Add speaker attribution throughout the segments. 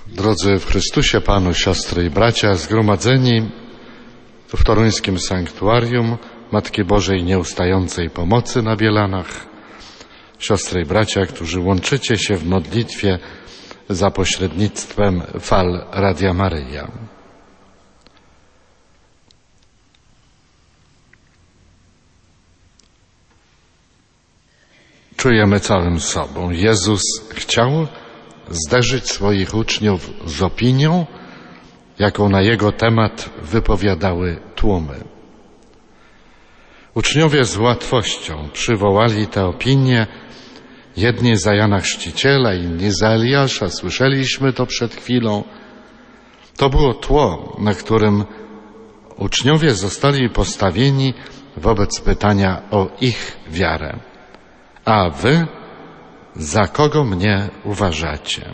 Speaker 1: Drodzy w Chrystusie Panu, siostry i bracia, zgromadzeni w toruńskim sanktuarium Matki Bożej Nieustającej Pomocy na Bielanach, siostry i bracia, którzy łączycie się w modlitwie za pośrednictwem fal Radia Maryja. Czujemy całym sobą. Jezus chciał zderzyć swoich uczniów z opinią, jaką na Jego temat wypowiadały tłumy. Uczniowie z łatwością przywołali te opinie, jedni za Jana Chrzciciela, inni za Eliasza. Słyszeliśmy to przed chwilą. To było tło, na którym uczniowie zostali postawieni wobec pytania o ich wiarę. A wy za kogo mnie uważacie?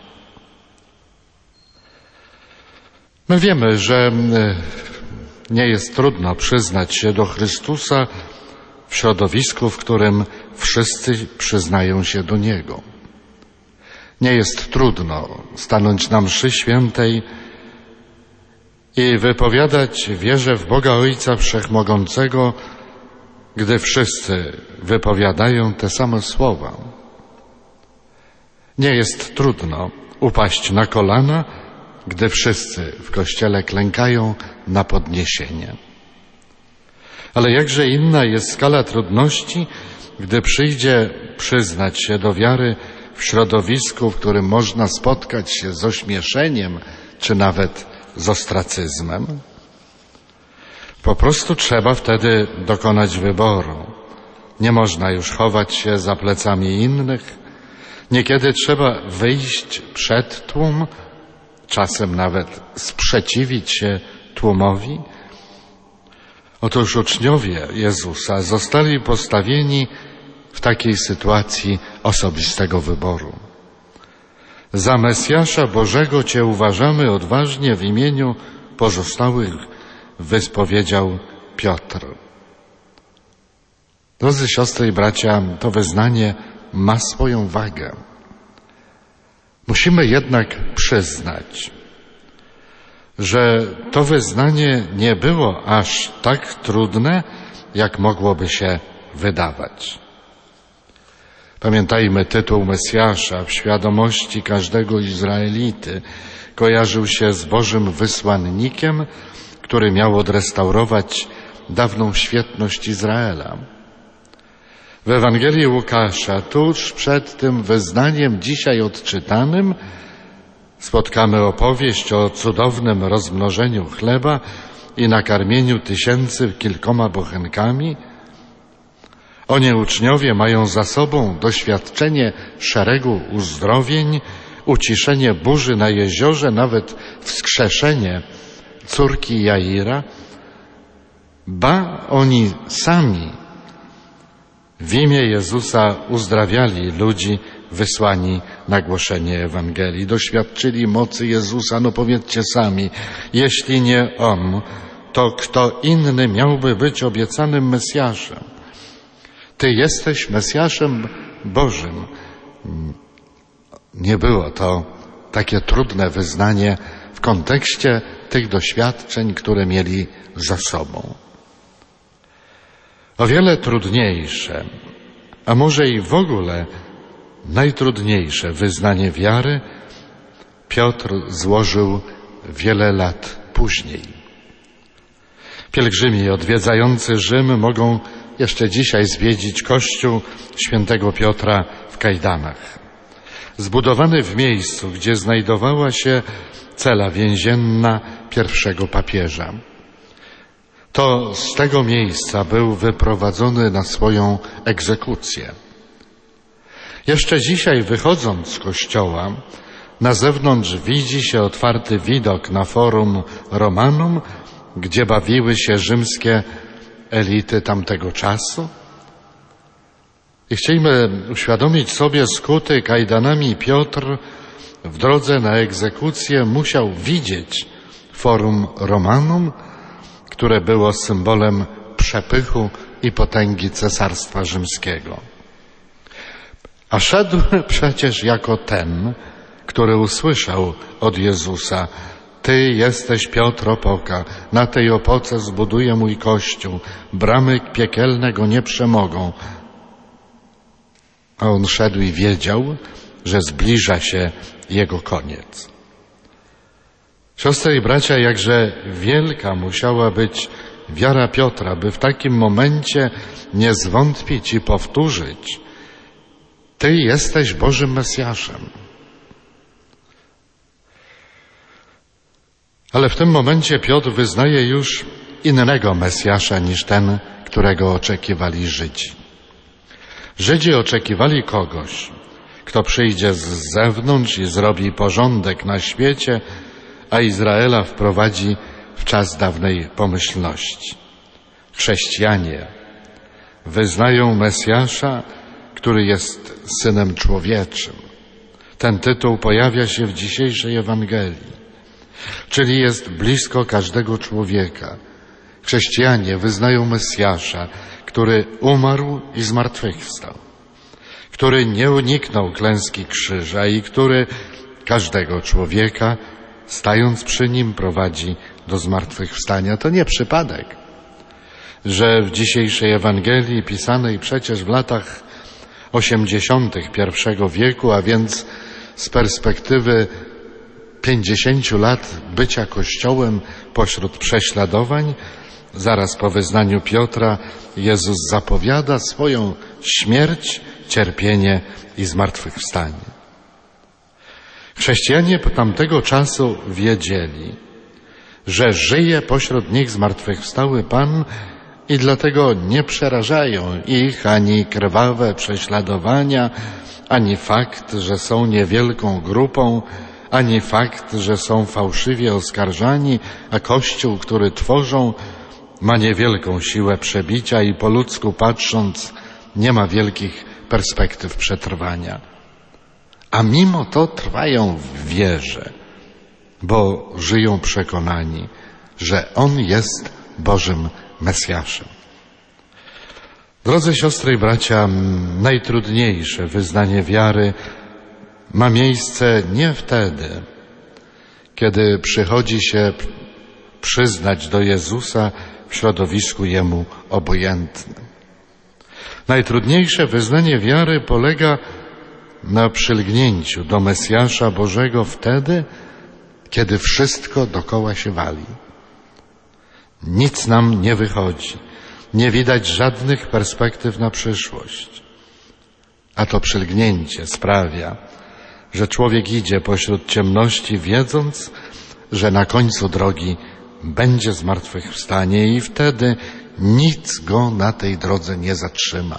Speaker 1: My wiemy, że nie jest trudno przyznać się do Chrystusa w środowisku, w którym wszyscy przyznają się do Niego. Nie jest trudno stanąć na mszy świętej i wypowiadać wierzę w Boga Ojca Wszechmogącego, gdy wszyscy wypowiadają te same słowa. Nie jest trudno upaść na kolana, gdy wszyscy w Kościele klękają na podniesienie. Ale jakże inna jest skala trudności, gdy przyjdzie przyznać się do wiary w środowisku, w którym można spotkać się z ośmieszeniem, czy nawet z ostracyzmem. Po prostu trzeba wtedy dokonać wyboru. Nie można już chować się za plecami innych. Niekiedy trzeba wyjść przed tłum, czasem nawet sprzeciwić się tłumowi. Otóż uczniowie Jezusa zostali postawieni w takiej sytuacji osobistego wyboru. Za Mesjasza Bożego Cię uważamy odważnie, w imieniu pozostałych wyspowiedział Piotr. Drodzy siostry i bracia, to wyznanie ma swoją wagę. Musimy jednak przyznać, że to wyznanie nie było aż tak trudne, jak mogłoby się wydawać. Pamiętajmy, tytuł Mesjasza w świadomości każdego Izraelity kojarzył się z Bożym wysłannikiem, który miał odrestaurować dawną świetność Izraela. W Ewangelii Łukasza, tuż przed tym wyznaniem dzisiaj odczytanym, spotkamy opowieść o cudownym rozmnożeniu chleba i nakarmieniu tysięcy kilkoma bochenkami. Oni uczniowie mają za sobą doświadczenie szeregu uzdrowień, uciszenie burzy na jeziorze, nawet wskrzeszenie córki Jaira. Ba, oni sami w imię Jezusa uzdrawiali ludzi wysłani na głoszenie Ewangelii. Doświadczyli mocy Jezusa. No powiedzcie sami, jeśli nie On, to kto inny miałby być obiecanym Mesjaszem? Ty jesteś Mesjaszem Bożym. Nie było to takie trudne wyznanie w kontekście tych doświadczeń, które mieli za sobą. O wiele trudniejsze, a może i w ogóle najtrudniejsze wyznanie wiary Piotr złożył wiele lat później. Pielgrzymi odwiedzający Rzym mogą jeszcze dzisiaj zwiedzić kościół świętego Piotra w Kajdanach. Zbudowany w miejscu, gdzie znajdowała się cela więzienna pierwszego papieża. To z tego miejsca był wyprowadzony na swoją egzekucję. Jeszcze dzisiaj, wychodząc z kościoła, na zewnątrz widzi się otwarty widok na Forum Romanum, gdzie bawiły się rzymskie elity tamtego czasu. I chcielibyśmy uświadomić sobie, skuty kajdanami Piotr w drodze na egzekucję musiał widzieć Forum Romanum, które było symbolem przepychu i potęgi Cesarstwa Rzymskiego. A szedł przecież jako ten, który usłyszał od Jezusa: Ty jesteś Piotr Opoka, na tej opoce zbuduję mój Kościół, bramy piekielne go nie przemogą. A on szedł i wiedział, że zbliża się jego koniec. Siostry i bracia, jakże wielka musiała być wiara Piotra, by w takim momencie nie zwątpić i powtórzyć: Ty jesteś Bożym Mesjaszem. Ale w tym momencie Piotr wyznaje już innego Mesjasza niż ten, którego oczekiwali Żydzi. Żydzi oczekiwali kogoś, kto przyjdzie z zewnątrz i zrobi porządek na świecie, a Izraela wprowadzi w czas dawnej pomyślności. Chrześcijanie wyznają Mesjasza, który jest Synem Człowieczym. Ten tytuł pojawia się w dzisiejszej Ewangelii, czyli jest blisko każdego człowieka. Chrześcijanie wyznają Mesjasza, który umarł i zmartwychwstał, który nie uniknął klęski krzyża i który każdego człowieka, stając przy nim, prowadzi do zmartwychwstania. To nie przypadek, że w dzisiejszej Ewangelii, pisanej przecież w latach 80. I wieku, a więc z perspektywy 50 lat bycia Kościołem pośród prześladowań, zaraz po wyznaniu Piotra Jezus zapowiada swoją śmierć, cierpienie i zmartwychwstanie. Chrześcijanie tamtego czasu wiedzieli, że żyje pośród nich zmartwychwstały Pan i dlatego nie przerażają ich ani krwawe prześladowania, ani fakt, że są niewielką grupą, ani fakt, że są fałszywie oskarżani, a Kościół, który tworzą, ma niewielką siłę przebicia i po ludzku patrząc nie ma wielkich perspektyw przetrwania. A mimo to trwają w wierze, bo żyją przekonani, że On jest Bożym Mesjaszem. Drodzy siostry i bracia, najtrudniejsze wyznanie wiary ma miejsce nie wtedy, kiedy przychodzi się przyznać do Jezusa w środowisku Jemu obojętnym. Najtrudniejsze wyznanie wiary polega na przylgnięciu do Mesjasza Bożego wtedy, kiedy wszystko dokoła się wali. Nic nam nie wychodzi, nie widać żadnych perspektyw na przyszłość. A to przylgnięcie sprawia, że człowiek idzie pośród ciemności, wiedząc, że na końcu drogi będzie zmartwychwstanie i wtedy nic go na tej drodze nie zatrzyma.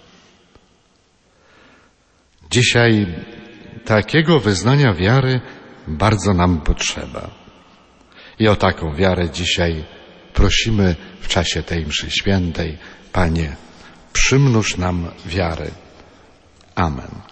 Speaker 1: Dzisiaj takiego wyznania wiary bardzo nam potrzeba. I o taką wiarę dzisiaj prosimy w czasie tej mszy świętej. Panie, przymnóż nam wiary. Amen.